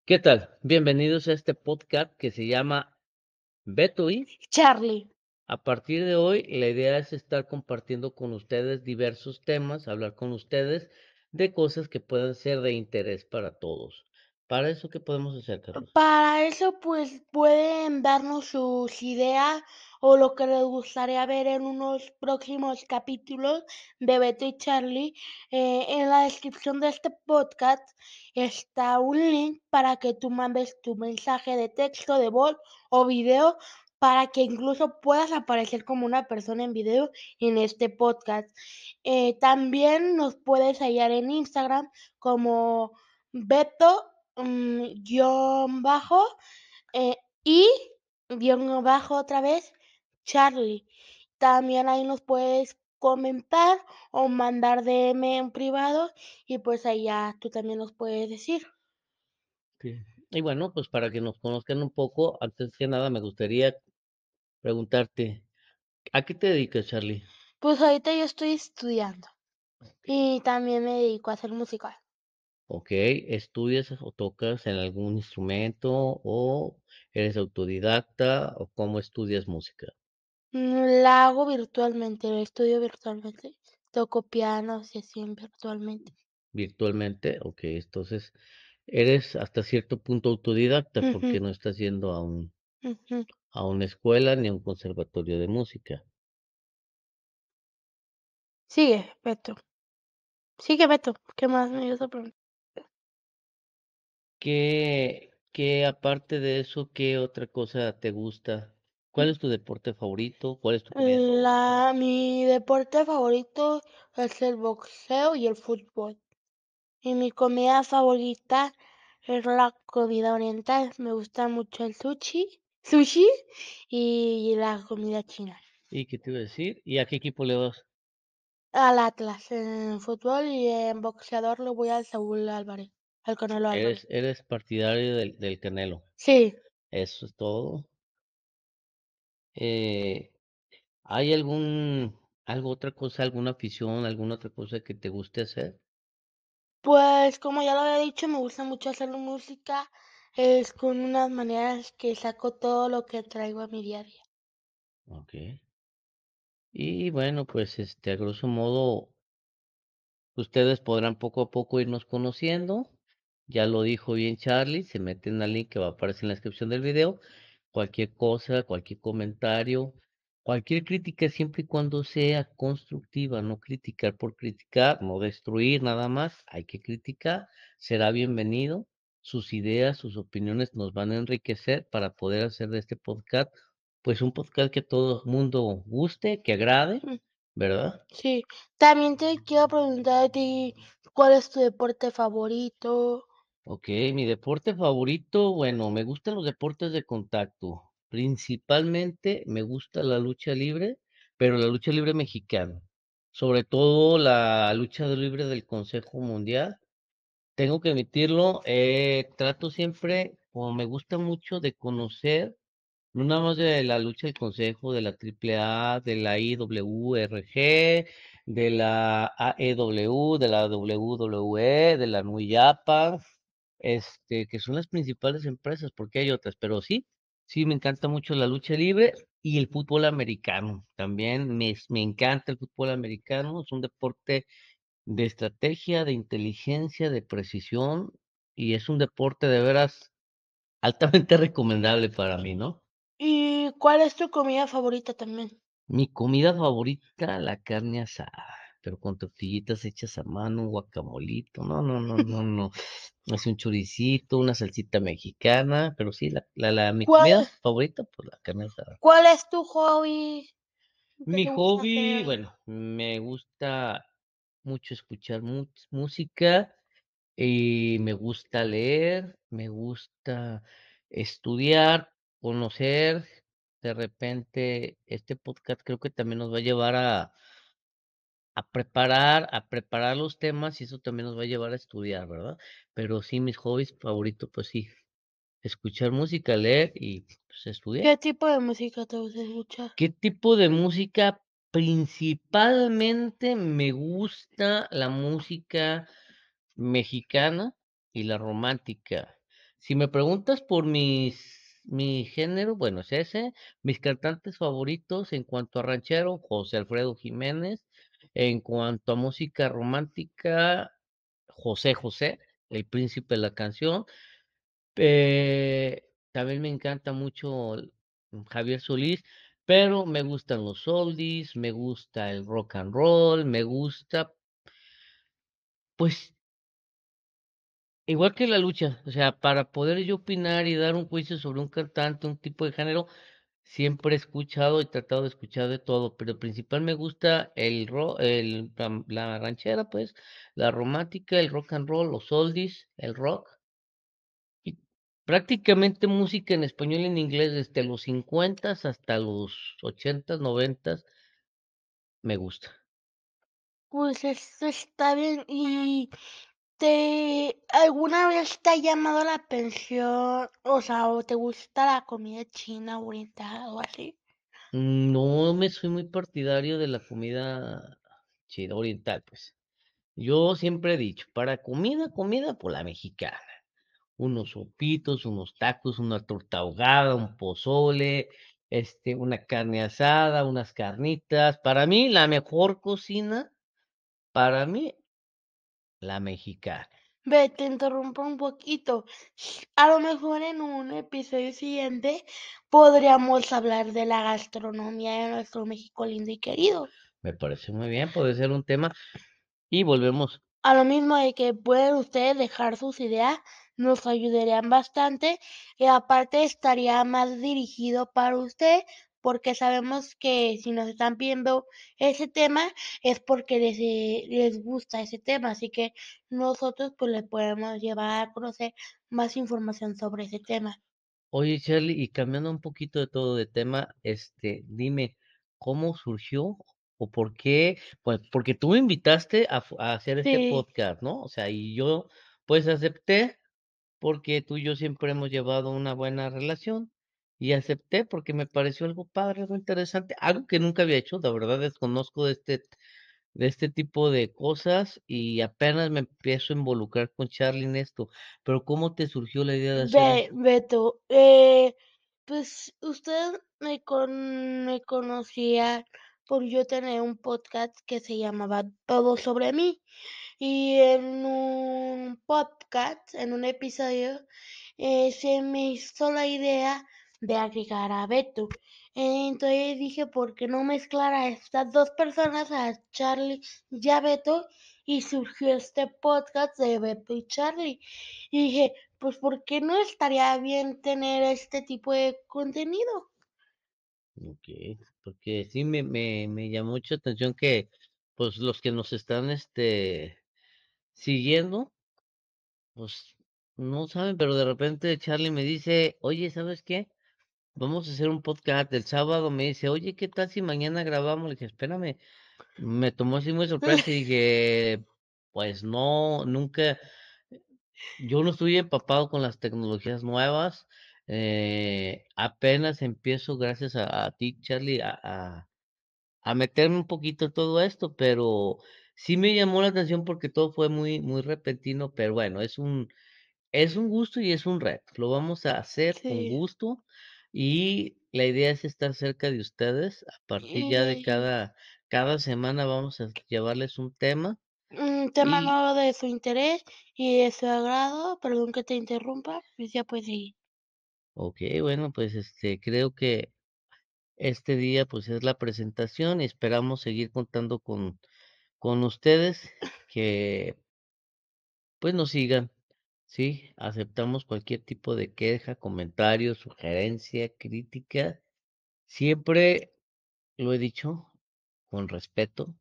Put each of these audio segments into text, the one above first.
¿Qué tal? Bienvenidos a este podcast que se llama Beto y Charlie. a partir de hoy la idea es estar compartiendo con ustedes diversos temas, hablar con ustedes de cosas que puedan ser de interés para todos. Para eso, ¿qué podemos hacer, Carlos? Para eso, pues, pueden darnos sus ideas o lo que les gustaría ver en unos próximos capítulos de Beto y Charlie. En la descripción de este podcast está un link para que tú mandes tu mensaje de texto, de voz o video para que incluso puedas aparecer como una persona en video en este podcast. También nos puedes hallar en Instagram como Beto guión bajo, eh, y guión bajo otra vez, Charlie. También ahí nos puedes comentar o mandar DM en privado y pues ahí ya tú también nos puedes decir. Sí. Y bueno, pues para que nos conozcan un poco, antes que nada me gustaría preguntarte, ¿a qué te dedicas, Charlie? Pues ahorita yo estoy estudiando Ok. y también me dedico a hacer música. Ok, ¿estudias o tocas en algún instrumento o eres autodidacta o cómo estudias música? La hago virtualmente, la estudio virtualmente. Toco piano, sesión virtualmente. Virtualmente, okey, entonces, eres hasta cierto punto autodidacta, Ujú, porque no estás yendo ujú. a una escuela ni a un conservatorio de música. Sigue, Beto. Sigue, Beto. ¿Qué más me ibas a preguntar? ¿Qué aparte de eso, qué otra cosa te gusta? ¿Cuál es tu deporte favorito? ¿Cuál es tu comida favorita? Mi deporte favorito es el boxeo y el fútbol. Y mi comida favorita es la comida oriental. Me gusta mucho el sushi y la comida china. ¿Y qué te iba a decir? ¿Y a qué equipo le vas? Al Atlas en fútbol y en boxeador le voy al Saúl Álvarez, al Canelo Álvarez. Eres partidario del Canelo, Sí, eso es todo. Eh, ¿Hay algo otra cosa, alguna afición, alguna otra cosa que te guste hacer? pues como ya lo había dicho, me gusta mucho hacer música. Es con unas maneras que saco todo lo que traigo a mi día a día. Okey. Y bueno, pues, a grosso modo, ustedes podrán poco a poco irnos conociendo. Ya lo dijo bien Charlie, se meten al link que va a aparecer en la descripción del video. Cualquier cosa, cualquier comentario, cualquier crítica, siempre y cuando sea constructiva, no criticar por criticar, no destruir nada más, hay que criticar, será bienvenido. Sus ideas, sus opiniones nos van a enriquecer para poder hacer de este podcast, pues, un podcast que a todo mundo guste, que agrade, Mm. ¿verdad? Sí, también te quiero preguntar a ti, ¿cuál es tu deporte favorito? Okey, mi deporte favorito, bueno, me gustan los deportes de contacto. Principalmente me gusta la lucha libre, pero la lucha libre mexicana, sobre todo la lucha libre del Consejo Mundial. Tengo que admitirlo, trato siempre, como me gusta mucho, de conocer, no nada más de la lucha del consejo, de la AAA, de la IWRG, de la AEW, de la WWE, de la New Japan, que son las principales empresas, porque hay otras, pero sí, sí me encanta mucho la lucha libre y el fútbol americano. También me encanta el fútbol americano, es un deporte de estrategia, de inteligencia, de precisión, y es un deporte de veras altamente recomendable para mí, ¿no? ¿Y cuál es tu comida favorita también? Mi comida favorita, la carne asada, pero con tortillitas hechas a mano, un guacamolito, no, no, no, no, no, es un choricito, una salsita mexicana, pero sí, mi ¿Cuál, comida favorita, pues la carne asada. cuál es tu hobby? ¿Qué Mi te gusta hobby, hacer? bueno, me gusta mucho escuchar música y me gusta leer, me gusta estudiar, conocer. De repente, este podcast creo que también nos va a llevar a preparar los temas y eso también nos va a llevar a estudiar, ¿verdad? Pero sí, mis hobbies favoritos, pues sí, escuchar música, leer y, pues, estudiar. ¿Qué tipo de música te gusta escuchar? ¿Qué tipo de música? Principalmente me gusta la música mexicana y la romántica. Si me preguntas por mi género, bueno, es ese. Mis cantantes favoritos en cuanto a ranchero, José Alfredo Jiménez. En cuanto a música romántica, José José, el príncipe de la canción. También me encanta mucho Javier Solís, pero me gustan los oldies, me gusta el rock and roll, me gusta, pues, igual que la lucha, o sea, para poder yo opinar y dar un juicio sobre un cantante, un tipo de género, siempre he escuchado y tratado de escuchar de todo, pero principal me gusta el rock, la ranchera, pues, la romántica, el rock and roll, los oldies, el rock. Y prácticamente música en español y en inglés desde los 50 hasta los 80, 90 me gusta. Pues eso está bien. ¿Y alguna vez te ha llamado la atención, o sea, o te gusta la comida china, oriental o así? No me soy muy partidario de la comida china oriental, pues. Yo siempre he dicho, para comida, por la mexicana. Unos sopitos, unos tacos, una torta ahogada, un pozole, una carne asada, unas carnitas. Para mí, la mejor cocina, para mí, la mexicana. Ve, te interrumpo un poquito. A lo mejor en un episodio siguiente podríamos hablar de la gastronomía de nuestro México lindo y querido. Me parece muy bien, puede ser un tema. Y volvemos. A lo mismo de que pueden ustedes dejar sus ideas, nos ayudarían bastante y aparte estaría más dirigido para usted porque sabemos que si nos están pidiendo ese tema es porque les gusta ese tema, así que nosotros pues le podemos llevar a conocer más información sobre ese tema. Oye, Charlie, y cambiando un poquito de todo de tema, dime, ¿cómo surgió o por qué? Pues porque tú me invitaste a hacer este Sí, podcast, ¿no? O sea, y yo pues acepté porque tú y yo siempre hemos llevado una buena relación y acepté porque me pareció algo padre, algo interesante, algo que nunca había hecho, la verdad desconozco de este tipo de cosas y apenas me empiezo a involucrar con Charlie en esto. Pero ¿cómo te surgió la idea de hacer esto? Beto, pues usted me conocía por yo tener un podcast que se llamaba Todo sobre mí. Y en un podcast, en un episodio, se me hizo la idea de agregar a Beto. Entonces dije, ¿por qué no mezclar a estas dos personas, a Charlie y a Beto? Y surgió este podcast de Beto y Charlie. Y dije, pues, ¿por qué no estaría bien tener este tipo de contenido? Ok, porque sí me llamó mucha atención que, pues, los que nos están, siguiendo, pues, no saben, pero de repente Charlie me dice: "Oye, ¿sabes qué? Vamos a hacer un podcast". El sábado me dice: "Oye, ¿qué tal si mañana grabamos?". Le dije: "Espérame". Me tomó así muy sorpresa y dije: "Pues no, nunca". Yo no estoy empapado con las tecnologías nuevas, apenas empiezo, gracias a ti, Charlie, a meterme un poquito en todo esto, pero sí me llamó la atención porque todo fue muy muy repentino, pero bueno, es un gusto y es un reto. Lo vamos a hacer con Sí, gusto y la idea es estar cerca de ustedes. A partir ya de y cada semana vamos a llevarles un tema un tema y nuevo de su interés y de su agrado, perdón que te interrumpa, pues ya puedes seguir. okey, bueno, pues, creo que este día, pues, es la presentación y esperamos seguir contando con ustedes que, pues, nos sigan, ¿sí? Aceptamos cualquier tipo de queja, comentario, sugerencia, crítica. Siempre lo he dicho, con respeto.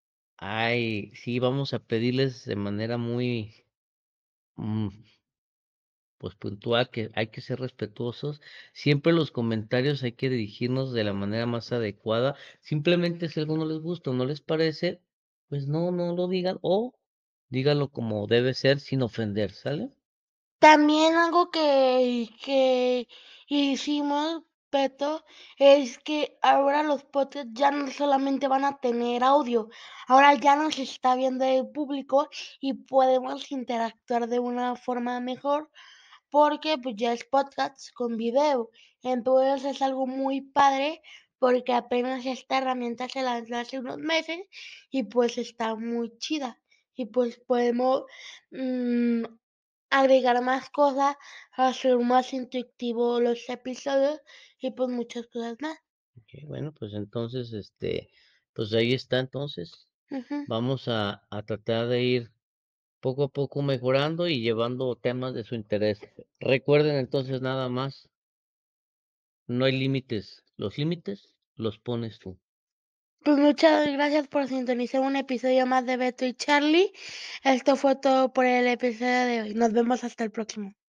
Sí, vamos a pedirles de manera muy, mm, pues, puntual, que hay que ser respetuosos. Siempre los comentarios hay que dirigirnos de la manera más adecuada. Simplemente si algo no les gusta o no les parece, pues no lo digan o díganlo como debe ser sin ofender, ¿sale? También algo que hicimos, Beto, es que ahora los podcasts ya no solamente van a tener audio, ahora ya nos está viendo el público y podemos interactuar de una forma mejor porque, pues, ya es podcast con video. Entonces, es algo muy padre, porque apenas esta herramienta se lanzó hace unos meses y, pues, está muy chida. Y, pues, podemos, mm, agregar más cosas, hacer más intuitivo los episodios y, pues, muchas cosas más. Okey, bueno, pues entonces, pues ahí está entonces. Ujú. Vamos a tratar de ir poco a poco mejorando y llevando temas de su interés. Recuerden entonces nada más, no hay límites, los límites los pones tú. Pues muchas gracias por sintonizar un episodio más de Beto y Charlie. Esto fue todo por el episodio de hoy. Nos vemos hasta el próximo.